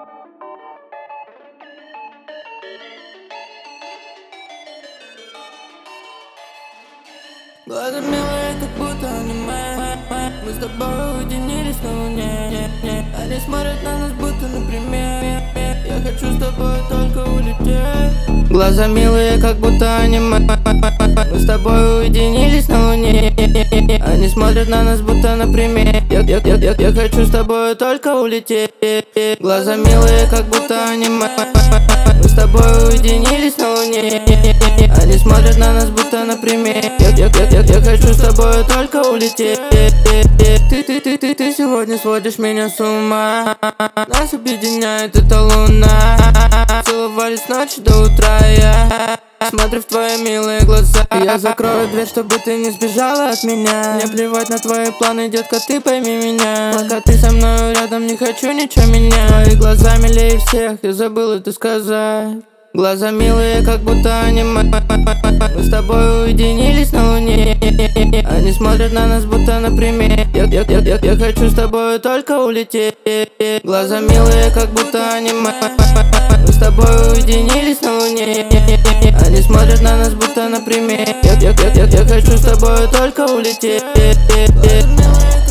Глаза милые, как будто аниме. Мы с тобой уединились на луне. Они смотрят на нас, будто на пример. Я хочу с тобой только улететь. Глаза милые, как будто аниме. Мы с тобой уединились на луне. Они смотрят на нас, будто на пример. Я хочу с тобой только улететь. Глаза милые, как будто аниме. Мы с тобой уединились на луне. Они смотрят на нас, будто на пример. Я хочу с тобой только улететь. Ты сегодня сводишь меня с ума. Нас объединяет эта луна. Целовались с ночи до утра. Я смотрю в твои милые глаза. Я закрою дверь, чтобы ты не сбежала от меня. Мне плевать на твои планы, детка, ты пойми меня. Пока ты со мной рядом, не хочу ничего менять. Твои глаза милее всех, я забыл это сказать. Глаза милые, как будто аниме. Мы с тобой уединились на луне. Они смотрят на нас, будто на пример. Я хочу с тобой только улететь. Глаза милые, как будто аниме. Мы с тобой уединились на луне. Они смотрят на нас, будто на пример. Я хочу с тобой только улететь. Глаза милые,